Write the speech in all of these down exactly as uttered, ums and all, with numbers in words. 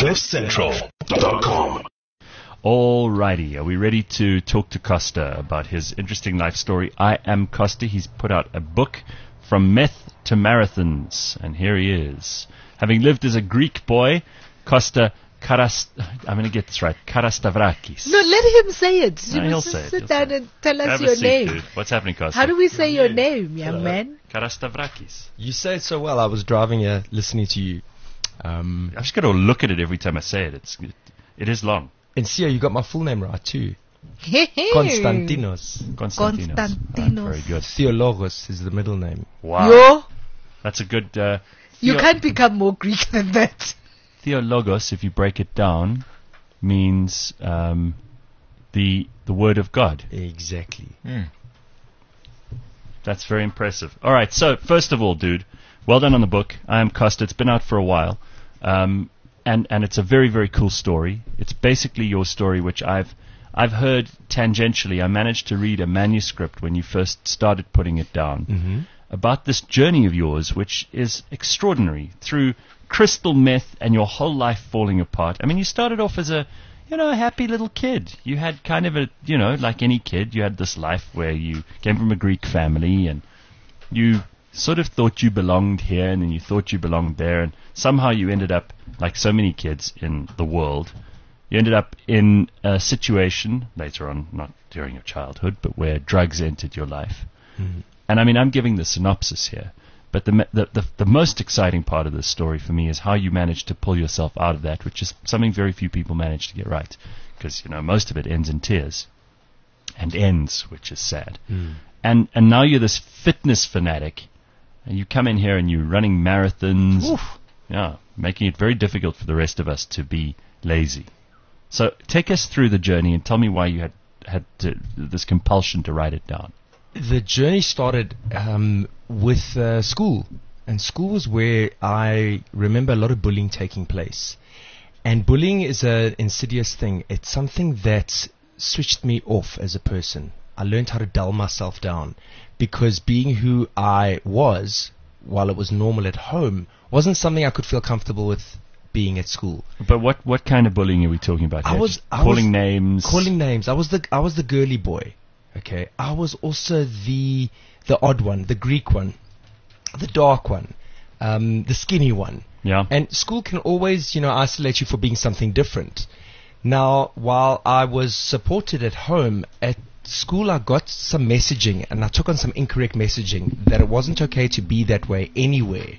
cliff central dot com. Alrighty, are we ready to talk to Costa about his interesting life story? I am Costa. He's put out a book, From Meth to Marathons, and here he is. Having lived as a Greek boy, Costa Karas... I'm going to get this right. Karastavrakis. No, let him say it. You No, he'll must say just it, sit he'll down say it. and tell us Have a your seat, name. dude. What's happening, Costa? How do we say your name, young man? Karastavrakis. You say it so well. I was driving here listening to you. Um, I've just got to look at it every time I say it. It's, it, it is long. and Sia, you got my full name right too. Konstantinos. Konstantinos. Konstantinos. Konstantinos. Ah, very good. Theologos is the middle name. Wow. Yo, That's a good... Uh, you theo- can't become more Greek than that. Theologos, if you break it down, means um, the the word of God. Exactly. That's very impressive. All right, so first of all, dude, well done on the book. I am Costa. It's been out for a while, um, and and it's a very very cool story. It's basically your story, which I've I've heard tangentially. I managed to read a manuscript when you first started putting it down Mm-hmm. about this journey of yours, which is extraordinary, through crystal meth and your whole life falling apart. I mean, you started off as a you know, a happy little kid. You had kind of a, you know, like any kid, you had this life where you came from a Greek family and you sort of thought you belonged here and then you thought you belonged there, and somehow you ended up, like so many kids in the world, you ended up in a situation later on, not during your childhood, but where drugs entered your life. Mm-hmm. And I mean, I'm giving the synopsis here, but the, me- the the the most exciting part of this story for me is how you managed to pull yourself out of that, which is something very few people manage to get right, because you know most of it ends in tears, and ends, which is sad. Mm. And and now you're this fitness fanatic, and you come in here and you're running marathons, Oof. yeah, making it very difficult for the rest of us to be lazy. So take us through the journey and tell me why you had had to, this compulsion to write it down. The journey started um, with uh, school, and school was where I remember a lot of bullying taking place. And bullying is an insidious thing. It's something that switched me off as a person. I learned how to dull myself down, because being who I was, while it was normal at home, wasn't something I could feel comfortable with being at school. But what, what kind of bullying are we talking about I here? was- Just I calling was names. Calling names. I was the I was the girly boy. Okay. I was also the the odd one, the Greek one, the dark one, um, the skinny one. Yeah. And school can always, you know, isolate you for being something different. Now, while I was supported at home, at school I got some messaging, and I took on some incorrect messaging that it wasn't okay to be that way anywhere,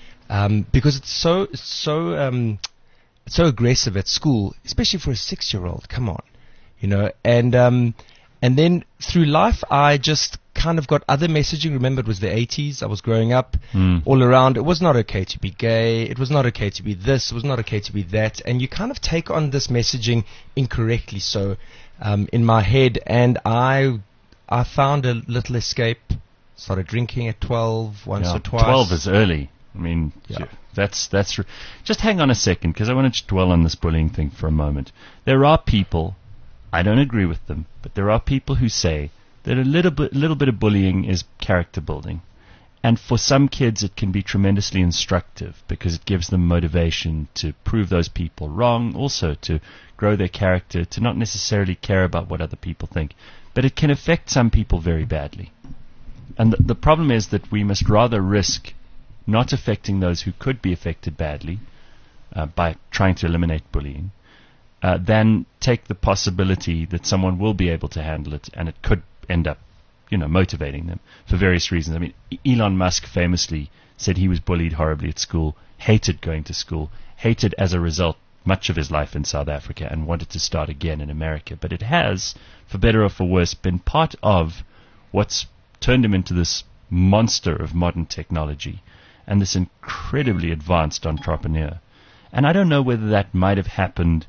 um, because it's so it's so um, it's so aggressive at school, especially for a six-year-old. Come on, you know. And um, and then through life, I just kind of got other messaging. Remember, it was the eighties. I was growing up. Mm. All around, it was not okay to be gay. It was not okay to be this. It was not okay to be that. And you kind of take on this messaging incorrectly. So, um, in my head, and I, I found a little escape. Started drinking at twelve, once Yeah, or twice. twelve is early. I mean, Yeah. that's that's. r- Just hang on a second, because I want to dwell on this bullying thing for a moment. There are people, I don't agree with them, but there are people who say that a little bit, little bit of bullying is character building, and for some kids it can be tremendously instructive because it gives them motivation to prove those people wrong, also to grow their character, to not necessarily care about what other people think. But it can affect some people very badly. And the, the problem is that we must rather risk not affecting those who could be affected badly uh, by trying to eliminate bullying, uh, than take the possibility that someone will be able to handle it and it could end up, you know, motivating them for various reasons. I mean, E- Elon Musk famously said he was bullied horribly at school, hated going to school, hated as a result much of his life in South Africa, and wanted to start again in America. But it has, for better or for worse, been part of what's turned him into this monster of modern technology and this incredibly advanced entrepreneur. And I don't know whether that might have happened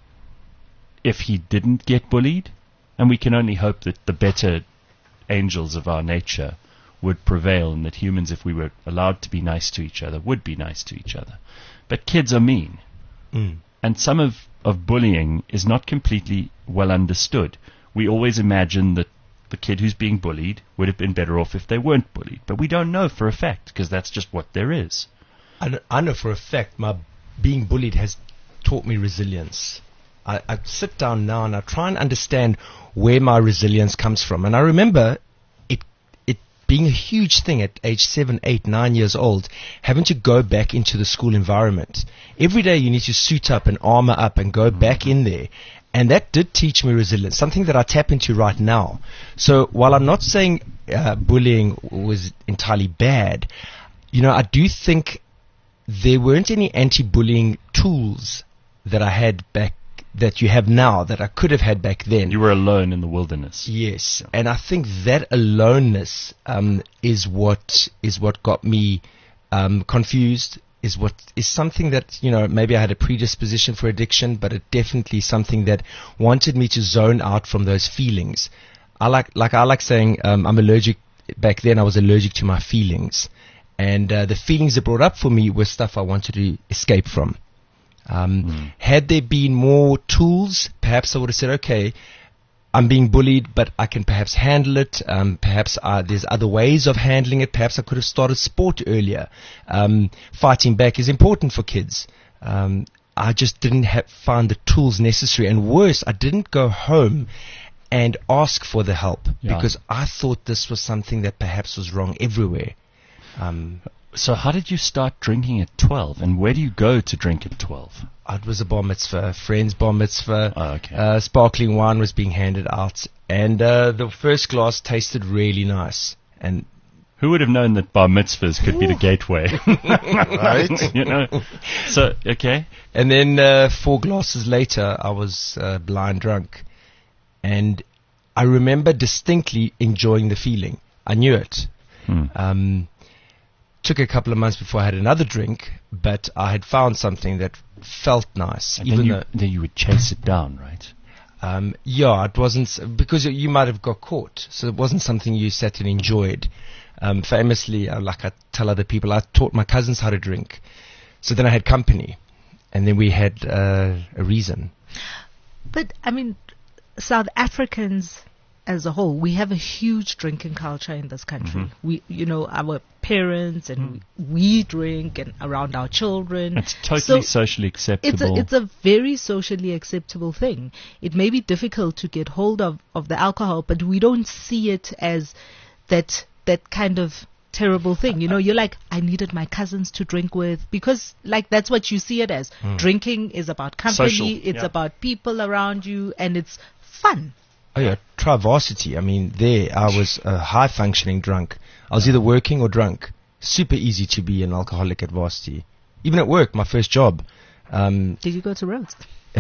if he didn't get bullied, and we can only hope that the better angels of our nature would prevail, and that humans, if we were allowed to be nice to each other, would be nice to each other. But kids are mean. Mm. And some of, of bullying is not completely well understood. We always imagine that the kid who's being bullied would have been better off if they weren't bullied. But we don't know for a fact, because that's just what there is. I, kn- I know for a fact my being bullied has taught me resilience. I, I sit down now and I try and understand where my resilience comes from. And I remember it it being a huge thing at age seven, eight, nine years old, having to go back into the school environment. Every day you need to suit up and armor up and go back in there. And that did teach me resilience, something that I tap into right now. So while I'm not saying uh, bullying was entirely bad, you know, I do think there weren't any anti-bullying tools that I had back, that you have now, that I could have had back then. You were alone in the wilderness. Yes, and I think that aloneness um, is what is what got me um, confused. Is what is something that, you know, maybe I had a predisposition for addiction, but it definitely something that wanted me to zone out from those feelings. I like, like I like saying, um, I'm allergic. Back then, I was allergic to my feelings, and uh, the feelings that brought up for me were stuff I wanted to escape from. Um, mm. Had there been more tools, perhaps I would have said, okay, I'm being bullied, but I can perhaps handle it. Um, perhaps uh, there's other ways of handling it. Perhaps I could have started sport earlier. Um, fighting back is important for kids. Um, I just didn't have, find the tools necessary. And worse, I didn't go home and ask for the help yeah. because I thought this was something that perhaps was wrong everywhere. Um, so how did you start drinking at twelve? And where do you go to drink at twelve? It was a bar mitzvah, a friend's bar mitzvah. Oh, okay. Uh, sparkling wine was being handed out, and uh, the first glass tasted really nice. And who would have known that bar mitzvahs could Ooh. be the gateway? Right? You know. So okay. And then uh, four glasses later, I was uh, blind drunk, and I remember distinctly enjoying the feeling. I knew it. Hmm. Um, took a couple of months before I had another drink, but I had found something that felt nice. And even then, you, though, then you would chase it down, right? Um, yeah, it wasn't, s- because you, you might have got caught, so it wasn't something you sat and enjoyed. Um, famously, uh, like I tell other people, I taught my cousins how to drink. So then I had company, and then we had uh, a reason. But, I mean, South Africans as a whole, we have a huge drinking culture in this country. Mm-hmm. We, you know, our parents and mm. we drink and around our children. It's totally So socially It's a, acceptable. it's a very socially acceptable thing. It may be difficult to get hold of, of the alcohol, but we don't see it as that that kind of terrible thing. You know, you're like, I needed my cousins to drink with, because like that's what you see it as. Mm. Drinking is about company, Social, it's yeah. about people around you, and it's fun. Oh yeah, try varsity. I mean, there I was a high-functioning drunk. I was either working or drunk. Super easy to be an alcoholic at varsity. Even at work, my first job. Um, Did you go to Rhodes?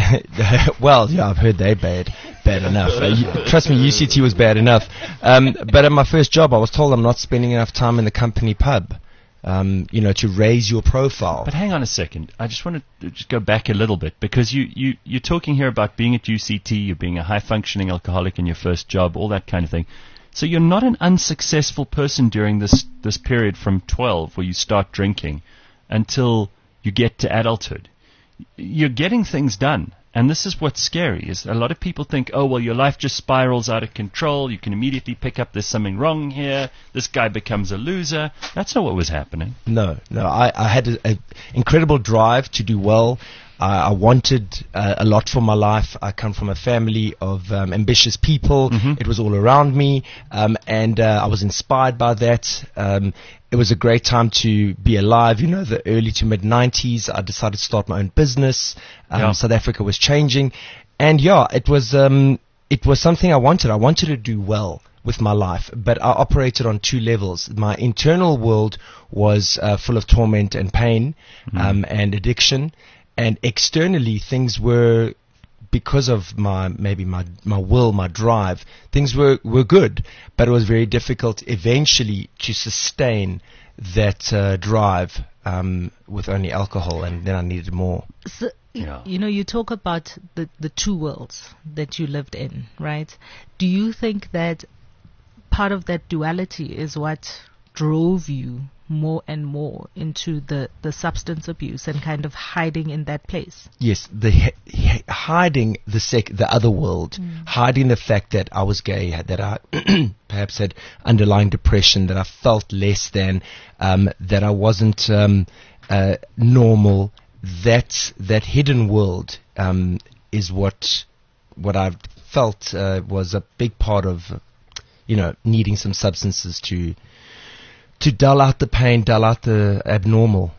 well, yeah, I've heard they bad, bad enough. Uh, you, trust me, U C T was bad enough. Um, but at my first job, I was told I'm not spending enough time in the company pub, um, you know, to raise your profile. But hang on a second. I just want to just go back a little bit, because you, you, you're talking here about being at U C T, you being a high-functioning alcoholic in your first job, all that kind of thing. So you're not an unsuccessful person during this, this period from twelve, where you start drinking, until you get to adulthood. You're getting things done. And this is what's scary, is a lot of people think, oh, well, your life just spirals out of control. You can immediately pick up there's something wrong here. This guy becomes a loser. That's not what was happening. No, no. I, I had an incredible drive to do well. Uh, I wanted uh, a lot for my life. I come from a family of um, ambitious people. Mm-hmm. It was all around me, um, and uh, I was inspired by that. Um, it was a great time to be alive. You know, the early to mid nineties. I decided to start my own business. Um, Yeah. South Africa was changing, and yeah, it was um, it was something I wanted. I wanted to do well with my life, but I operated on two levels. My internal world was uh, full of torment and pain, Mm-hmm. um, and addiction. And externally, things were, because of my maybe my my will, my drive, things were, were good, but it was very difficult eventually to sustain that uh, drive um, with only alcohol, and then I needed more. So, y- Yeah. you know, you talk about the, the two worlds that you lived in, right? Do you think that part of that duality is what drove you more and more into the, the substance abuse and kind of hiding in that place? Yes, the hi- hi- hiding the sec- the other world, hiding the fact that I was gay, had- that I perhaps had underlying depression, that I felt less than, um, that I wasn't um, uh, normal, that that hidden world um, is what what I've felt uh, was a big part of, you know, needing some substances to to dull out the pain, dull out the abnormal.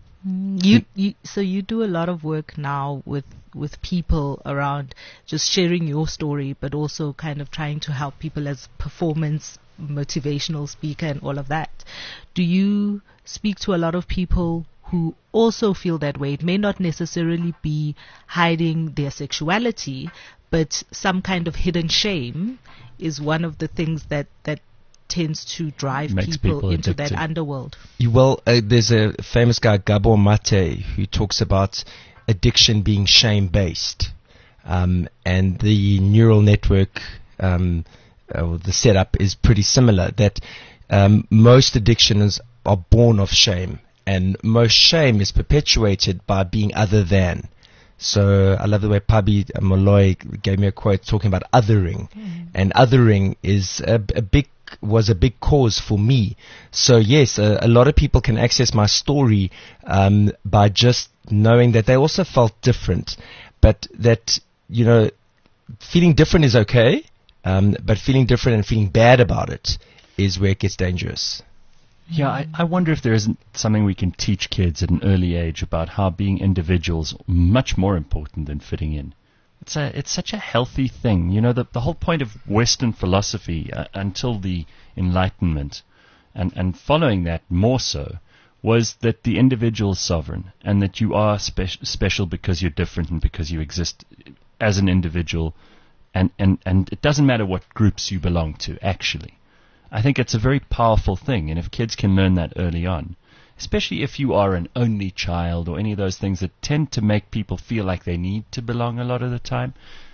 You, you, so you do a lot of work now with, with people around just sharing your story, but also kind of trying to help people as performance, motivational speaker and all of that. Do you speak to a lot of people who also feel that way? It may not necessarily be hiding their sexuality, but some kind of hidden shame is one of the things that, that tends to drive Makes people, people into addicted. that underworld. You- Well, uh, there's a famous guy, Gabor Mate, who talks about addiction being shame-based. Um, and the neural network, um, uh, the setup is pretty similar, that um, most addictions are born of shame. And most shame is perpetuated by being other than. So I love the way Pabi Molloy gave me a quote talking about othering. Mm. And othering is a, a big was a big cause for me. So yes, a, a lot of people can access my story um, by just knowing that they also felt different, but that, you know, feeling different is okay, um, but feeling different and feeling bad about it is where it gets dangerous. Yeah, I, I wonder if there isn't something we can teach kids at an early age about how being individuals is much more important than fitting in. It's a, it's such a healthy thing. You know, the, the whole point of Western philosophy uh, until the Enlightenment, and, and following that more so, was that the individual is sovereign and that you are spe- special because you're different and because you exist as an individual, and, and, and it doesn't matter what groups you belong to, actually. I think it's a very powerful thing, and if kids can learn that early on, especially if you are an only child or any of those things that tend to make people feel like they need to belong a lot of the time,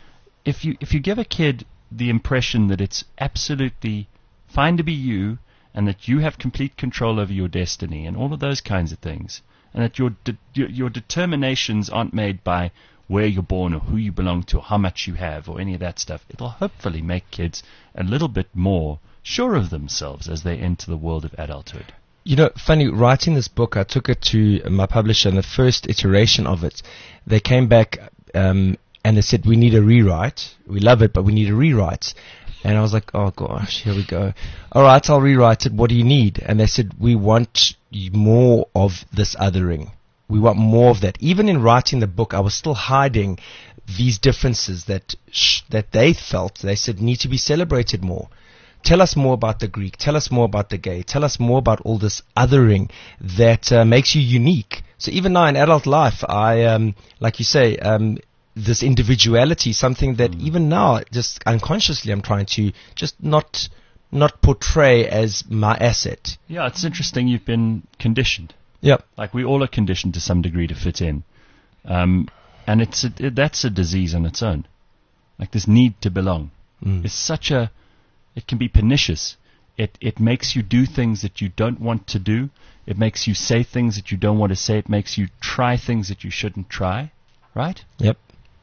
if you if you give a kid the impression that it's absolutely fine to be you and that you have complete control over your destiny and all of those kinds of things, and that your de- your, your determinations aren't made by where you're born or who you belong to or how much you have or any of that stuff, it'll hopefully make kids a little bit more sure of themselves as they enter the world of adulthood. You know, funny, writing this book, I took it to my publisher, and the first iteration of it, they came back um, and they said, we need a rewrite. We love it, but we need a rewrite. And I was like, oh gosh, here we go. All right, I'll rewrite it. What do you need? And they said, we want more of this othering. We want more of that. Even in writing the book, I was still hiding these differences that sh- that they felt. They said need to be celebrated more. Tell us more about the Greek. Tell us more about the gay. Tell us more about all this othering that uh, makes you unique. So even now in adult life, I, um, like you say, um, this individuality, something that mm. even now, just unconsciously, I'm trying to just not not portray as my asset. Yeah, it's interesting. You've been conditioned. Yep. Like we all are conditioned to some degree to fit in, um, and it's a, it, that's a disease on its own. Like this need to belong mm. is such a It can be pernicious. It it makes you do things that you don't want to do. It makes you say things that you don't want to say. It makes you try things that you shouldn't try. Right? Yep.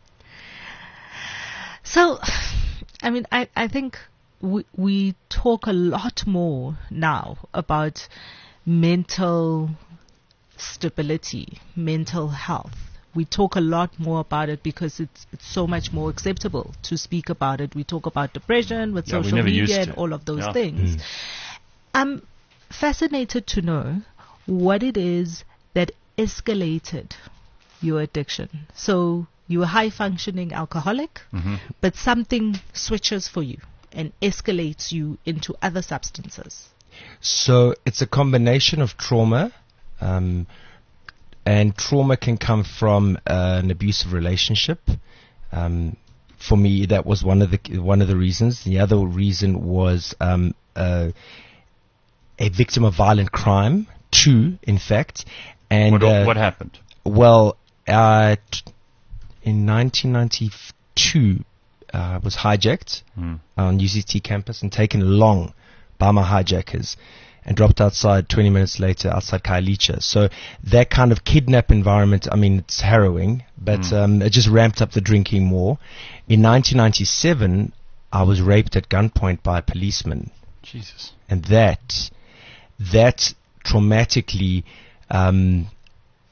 So, I mean, I, I think we, we talk a lot more now about mental stability, mental health. We talk a lot more about it because it's, it's so much more acceptable to speak about it. We talk about depression with Yeah, we social never used media and to. all of those Yeah. things. Mm. I'm fascinated to know what it is that escalated your addiction. So you're a high-functioning alcoholic, Mm-hmm. but something switches for you and escalates you into other substances. So it's a combination of trauma, um, and trauma can come from uh, an abusive relationship. Um, for me, that was one of the one of the reasons. The other reason was um, uh, a victim of violent crime. Two, in fact. And What, uh, what happened? well, uh, t- in nineteen ninety-two, uh, I was hijacked Mm. on U C T campus and taken along by my hijackers and dropped outside twenty minutes later outside Khayelitsha. So that kind of kidnap environment, I mean, it's harrowing, but Mm. um, it just ramped up the drinking more. In nineteen ninety-seven, I was raped at gunpoint by a policeman. Jesus. And that, that traumatically um,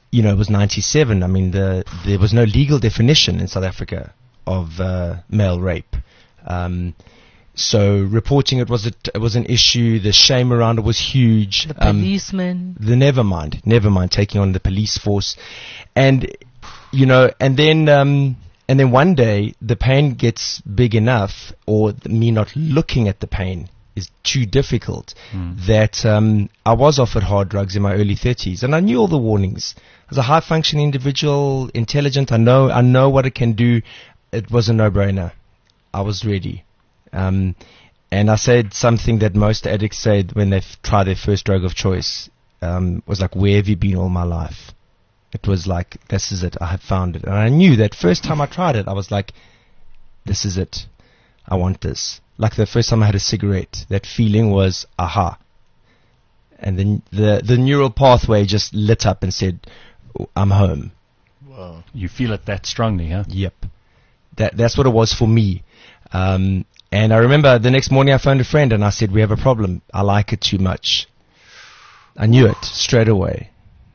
you know, it was ninety-seven. I mean, the, there was no legal definition in South Africa of uh, male rape. Um, so reporting it was a, it was an issue. The shame around it was huge. The Um, policeman. the never mind, never mind taking on the police force, and you know, and then um, and then one day the pain gets big enough, or th- me not looking at the pain is too difficult, that um, I was offered hard drugs in my early thirties, and I knew all the warnings. As a high functioning individual, intelligent, I know I know what it can do. It was a no brainer. I was ready. Um, and I said something that most addicts said when they f- try their first drug of choice, um, was like, where have you been all my life? It was like, this is it, I have found it. And I knew that first time I tried it, I was like, this is it, I want this. Like the first time I had a cigarette, that feeling was, aha. And then the, the neural pathway just lit up and said, oh, I'm home. Wow. You feel it that strongly, huh? Yep. That, that's what it was for me. Um, and I remember the next morning I phoned a friend and I said, we have a problem. I like it too much. I knew it straight away.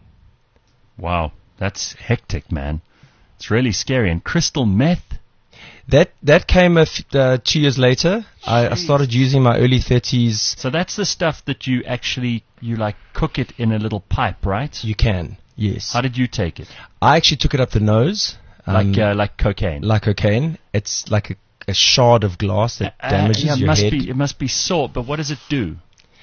Wow, that's hectic, man. It's really scary. And crystal meth? That that came a f- uh, two years later. I, I started using my early thirties. So that's the stuff that you actually, you like cook it in a little pipe, right? You can, yes. How did you take it? I actually took it up the nose. um, Like uh, like cocaine? like cocaine. It's like a, a shard of glass that Uh, damages yeah, it your must head. Be, it must be salt, but what does it do?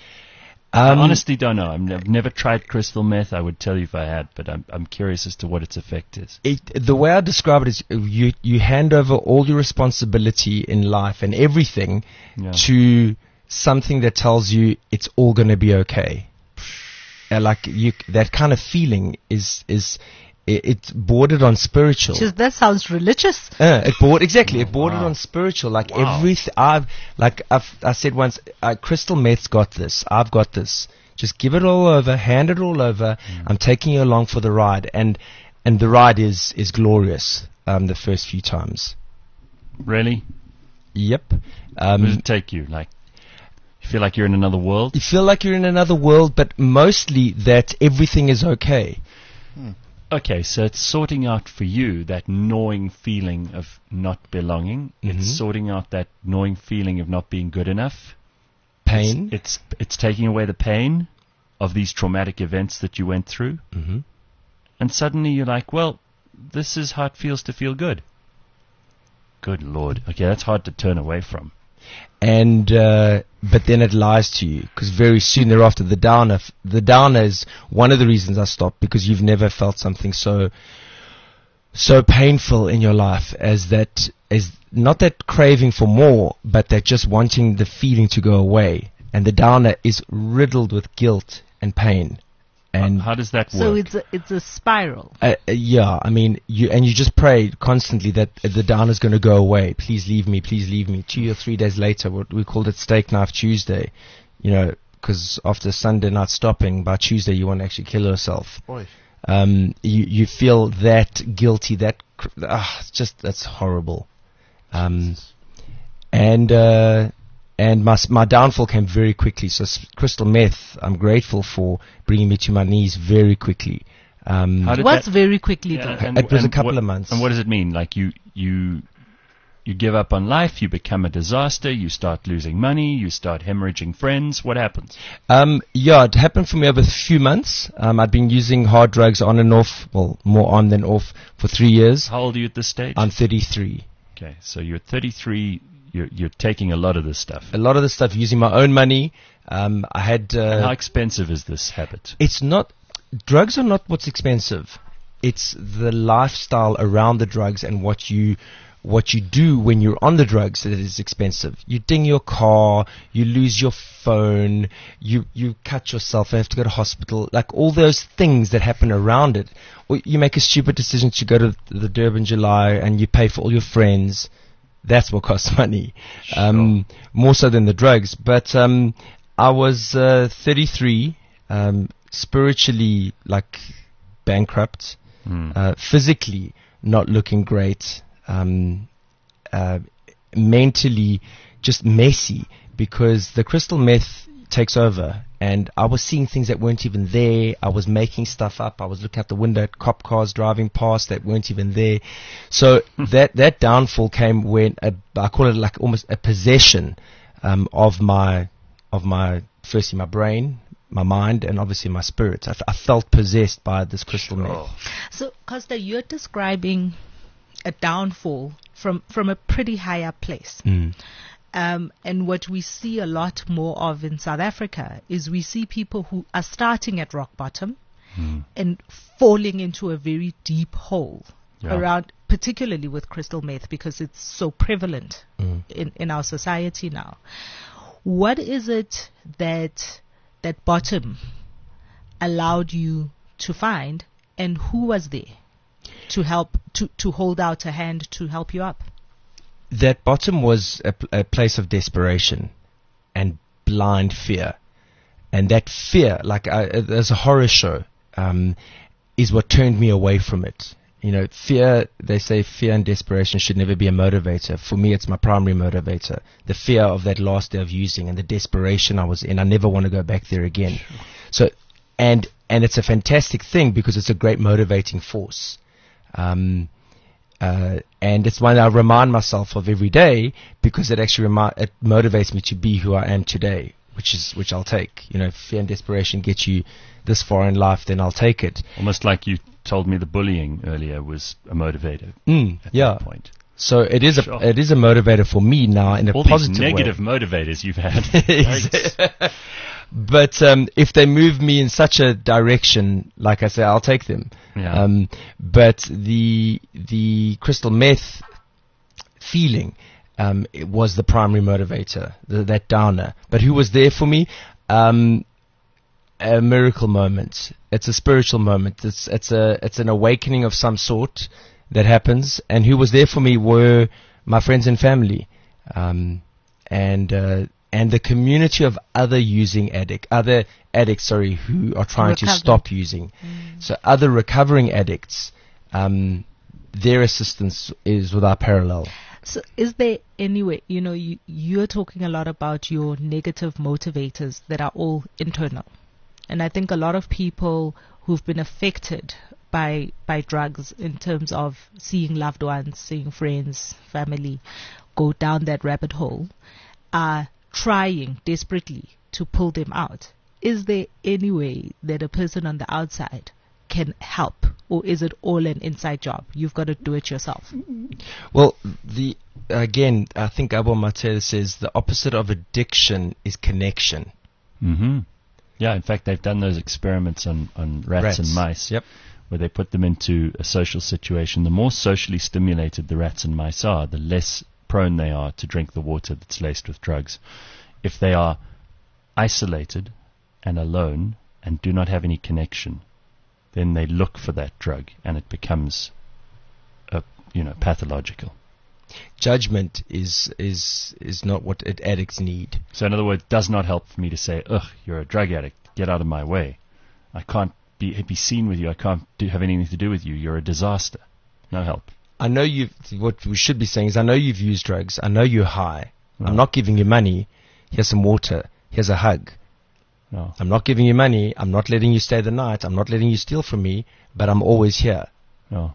I Um, honestly don't know. I've, ne- I've never tried crystal meth. I would tell you if I had, but I'm I'm curious as to what its effect is. It, the way I describe it is uh, you, you hand over all your responsibility in life and everything Yeah. to something that tells you it's all going to be okay. Uh, like you, that kind of feeling is, is, it, it's bordered on spiritual. Just, that sounds religious. Uh, it board exactly. It bordered wow. on spiritual. Like Wow. everything. I've like I've I said once. Uh, crystal meth's got this. I've got this. Just give it all over. Hand it all over. I'm taking you along for the ride, and and the ride is is glorious. Um, the first few times. Really? Yep. Where does Um, it take you? Like, you feel like you're in another world? you feel like you're in another world, but mostly that everything is okay. Okay, so it's sorting out for you that gnawing feeling of not belonging. Mhm. It's sorting out that gnawing feeling of not being good enough. Pain. It's it's taking away the pain of these traumatic events that you went through. hmm And suddenly you're like, well, this is how it feels to feel good. Good Lord. Okay, that's hard to turn away from. And uh, but then it lies to you, because very soon thereafter the downer f- the downer is one of the reasons I stopped, because you've never felt something so so painful in your life as that, as not that craving for more, but that just wanting the feeling to go away. And the downer is riddled with guilt and pain. And how does that work? So it's a, it's a spiral. Uh, uh, yeah, I mean, you and you just pray constantly that uh, the down is going to go away. Please leave me, please leave me. Two or three days later, what we called it Steak Knife Tuesday, you know, because after Sunday night stopping, by Tuesday you want to actually kill yourself. Boy. Um, you you feel that guilty, that cr- ah, it's just that's horrible. Um, and uh, and my s- my downfall came very quickly. So s- crystal meth, I'm grateful for bringing me to my knees very quickly. Um, How did What's that- very quickly Yeah, though? and- It was a and couple what- of months. And what does it mean? Like you, you, you give up on life, you become a disaster, you start losing money, you start hemorrhaging friends. What happens? Um, yeah, it happened for me over a few months. Um, I'd been using hard drugs on and off, well, more on than off, for three years. How old are you at this stage? I'm thirty-three. Okay, so you're thirty-three. You're you're taking a lot of this stuff. A lot of the stuff using my own money. Um, I had. And how Uh, expensive is this habit? it's not. Drugs are not what's expensive. It's the lifestyle around the drugs and what you. What you do when you're on the drugs that is expensive. You ding your car, you lose your phone, you, you cut yourself, you have to go to hospital, like all those things that happen around it. Or you make a stupid decision to go to the Durban July and you pay for all your friends. That's what costs money. Um, more so than the drugs. But um, I was uh, thirty-three, um, spiritually like bankrupt, Hmm. uh, physically not looking great. Um, uh, mentally just messy, because the crystal meth, takes over. And I was seeing things that weren't even there. I was making stuff up. I was looking out the window at cop cars driving past that weren't even there. So that that downfall came when a, I call it like almost a possession um, of my of my firstly my brain, my mind, and obviously my spirit. I, f- I felt possessed by this crystal meth. So, Costa, you're describing a downfall from from a pretty high up place. Mm. Um, and what we see a lot more of in South Africa is we see people who are starting at rock bottom Mm. and falling into a very deep hole Yeah. around, particularly with crystal meth, because it's so prevalent Mm. in, in our society now. What is it that that bottom allowed you to find, and who was there to help, to, to hold out a hand to help you up? That bottom was a, pl- a place of desperation and blind fear. And that fear, like I, uh, there's a horror show, um, is what turned me away from it. You know, fear, they say fear and desperation should never be a motivator. For me, it's my primary motivator. The fear of that last day of using and the desperation I was in. I never want to go back there again. Sure. So, and, and it's a fantastic thing because it's a great motivating force. Um, Uh, and it's one I remind myself of every day because it actually remi- it motivates me to be who I am today, which is which I'll take. You know, if fear and desperation get you this far in life, then I'll take it. Almost like you told me the bullying earlier was a motivator Mm, at yeah. that point. So it is Sure. a it is a motivator for me now in a All positive these negative way. motivators you've had. Yikes. But um, if they move me in such a direction, like I say, I'll take them. Yeah. Um, but the the crystal meth feeling um, it was the primary motivator, the, that downer. But who was there for me? Um, a miracle moment. It's a spiritual moment. It's it's a it's an awakening of some sort that happens. And who was there for me were my friends and family, um, and. Uh, and the community of other using addict, other addicts, sorry, who are trying Recovered. to stop using. Mm. So other recovering addicts, um, their assistance is without parallel. So is there any way, you know, you, you're talking a lot about your negative motivators that are all internal. And I think a lot of people who've been affected by by drugs in terms of seeing loved ones, seeing friends, family go down that rabbit hole are trying desperately to pull them out. Is there any way that a person on the outside can help, or is it all an inside job? You've got to do it yourself. Well, the again, I think Gabor Mate says the opposite of addiction is connection. Mm-hmm. Yeah, in fact, they've done those experiments on, on rats, Rats. and mice. Yep. Where they put them into a social situation. The more socially stimulated the rats and mice are, the less prone they are to drink the water that's laced with drugs. If they are isolated and alone and do not have any connection, then they look for that drug and it becomes, a, you know, pathological. Judgment is is is not what it, addicts need. So in other words, it does not help for me to say, ugh, you're a drug addict, get out of my way. I can't be, be seen with you, I can't do, have anything to do with you, you're a disaster. No help. I know you've, what we should be saying is I know you've used drugs. I know you're high. No. I'm not giving you money. Here's some water. Here's a hug. No. I'm not giving you money. I'm not letting you stay the night. I'm not letting you steal from me, but I'm always here. No.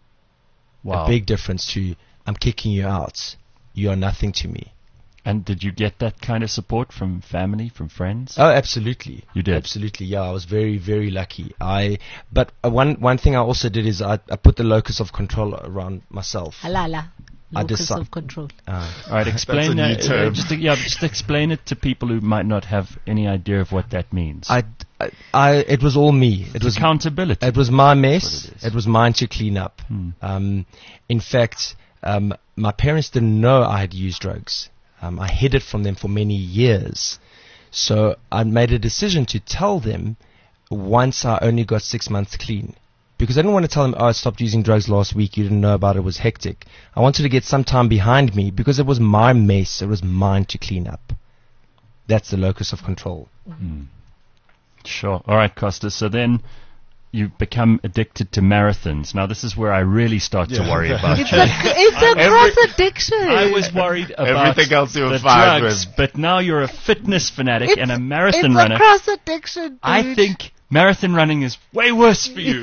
Wow. A big difference to I'm kicking you out. You are nothing to me. And did you get that kind of support from family, from friends? Oh, absolutely. You did? Absolutely, yeah. I was very, very lucky. I, but uh, one one thing I also did is I, I put the locus of control around myself. Halala. I Locus deci- of control. Uh, All right, explain That's a new that. term. Uh, just, yeah, just explain it to people who might not have any idea of what that means. I, I, I, it was all me. It It's was accountability. It was my That's mess. what it is. It was mine to clean up. Hmm. Um, in fact, um, my parents didn't know I had used drugs. Um, I hid it from them for many years. So I made a decision to tell them once I only got six months clean. Because I didn't want to tell them, oh, I stopped using drugs last week, you didn't know about it, it was hectic. I wanted to get some time behind me because it was my mess, it was mine to clean up. That's the locus of control. Hmm. Sure. All right, Costa. So then, you become addicted to marathons. Now, this is where I really start to Yeah. worry about It's you. a, it's a Every- cross addiction. I was worried about Everything else you were the fine drugs, with. but now you're a fitness fanatic It's, and a marathon it's runner. a cross addiction, dude. I think marathon running is way worse for you.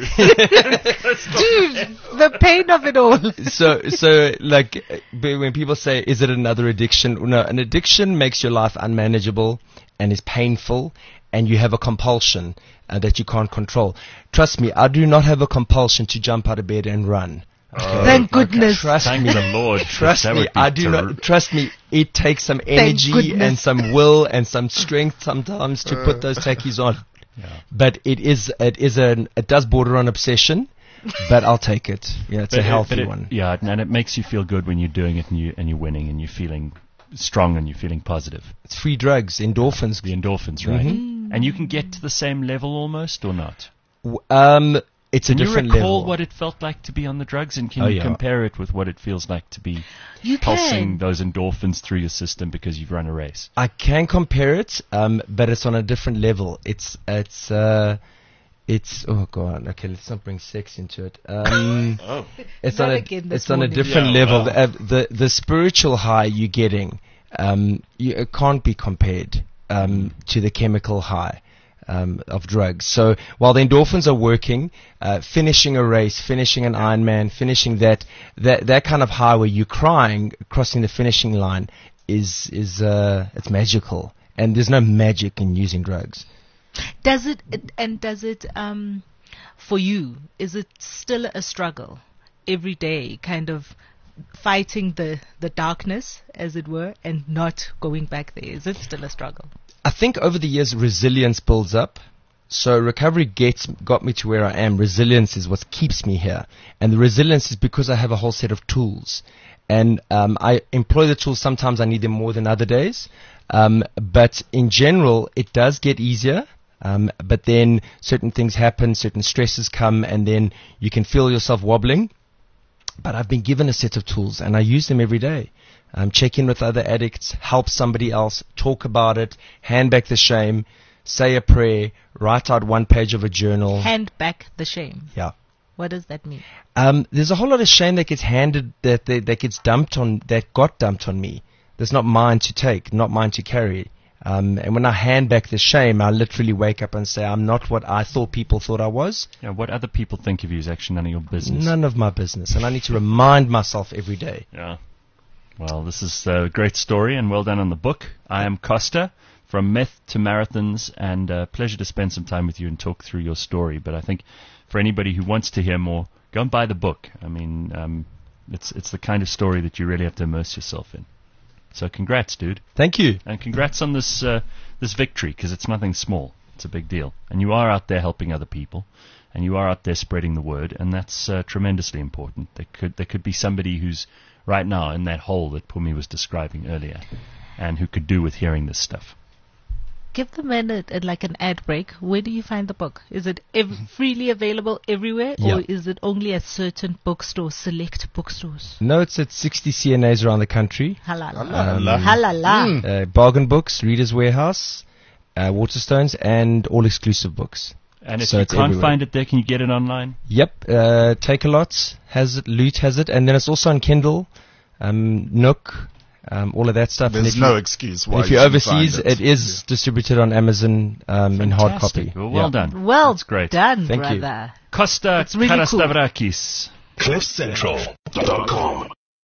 Dude, the pain of it all. so, so like uh, b- when people say, "Is it another addiction?" No, an addiction makes your life unmanageable and is painful, and you have a compulsion uh, that you can't control. Trust me, I do not have a compulsion to jump out of bed and run. Okay? Thank goodness. Trust Thank me. the Lord. Trust That me, would be I do ter- not. Trust me, it takes some energy goodness. and some will and some strength sometimes to put those tackies on. Yeah. But it is, it is an, it does border on obsession. But I'll take it. Yeah, it's But a it- healthy but it- one. Yeah, and it makes you feel good when you're doing it and you and you're winning and you're feeling strong and you're feeling positive. It's free drugs, endorphins. The endorphins, right? Mhm. And you can get to the same level almost, or not? W- Um, it's a Can you different recall level. what it felt like to be on the drugs, and can Oh, you yeah. compare it with what it feels like to be You pulsing can. those endorphins through your system because you've run a race? I can compare it, um, but it's on a different level. It's it's uh, it's oh god. Okay, let's not bring sex into it. Um, Oh. it's Not on a again this it's on a morning. different Yeah, level. wow. The, uh, the the spiritual high you're getting, um, you, it can't be compared um, to the chemical high. Um, of drugs. So while the endorphins are working, uh, finishing a race, finishing an Ironman, finishing that, that, that kind of high where you're crying, crossing the finishing line is, is, uh, it's magical. And there's no magic in using drugs. Does it, it and does it um for you, is it still a struggle every day, kind of fighting the the darkness, as it were, and not going back there? Is it still a struggle? I think over the years resilience builds up. So recovery gets got me to where I am. Resilience is what keeps me here, and the resilience is because I have a whole set of tools, and um, I employ the tools. Sometimes I need them more than other days, um, but in general, it does get easier. Um, but then certain things happen, certain stresses come, and then you can feel yourself wobbling. But I've been given a set of tools, and I use them every day. Um, check in with other addicts, help somebody else, talk about it, hand back the shame, say a prayer, write out one page of a journal. Hand back the shame. Yeah. What does that mean? Um, there's a whole lot of shame that gets handed, that, that that gets dumped on, that got dumped on me. That's not mine to take, not mine to carry. Um, and when I hand back the shame, I literally wake up and say, I'm not what I thought people thought I was. Yeah, what other people think of you is actually none of your business. None of my business. And I need to remind myself every day. Yeah. Well, this is a great story, and well done on the book. I am Costa, from meth to marathons, and a pleasure to spend some time with you and talk through your story. But I think for anybody who wants to hear more, go and buy the book. I mean, um, it's it's the kind of story that you really have to immerse yourself in. So congrats, dude. Thank you. And congrats on this uh, this victory, because it's nothing small. It's a big deal. And you are out there helping other people, and you are out there spreading the word, and that's uh, tremendously important. There could there could be somebody who's right now in that hole that Pumi was describing earlier, and who could do with hearing this stuff. Give them an, a, a, like an ad break. Where do you find the book? Is it ev- freely available everywhere, Yeah. or is it only at certain bookstores, select bookstores? No, it's at sixty C N As around the country. Halala. Halala. Halala. Uh, bargain books, Reader's Warehouse, uh, Waterstones, and all exclusive books. And if So you it's can't everywhere. find it there, can you get it online? Yep, uh, Take-A-Lot has it, Loot has it, and then it's also on Kindle, um, Nook, um, all of that stuff. And There's if no you, excuse why if you you're shouldn't find overseas, it is distributed on Amazon um, in hard Fantastic. copy. Well, well Yeah. done. Well That's great. done, Thank you. brother. Costa It's really cool. Karastavrakis. cliff central dot com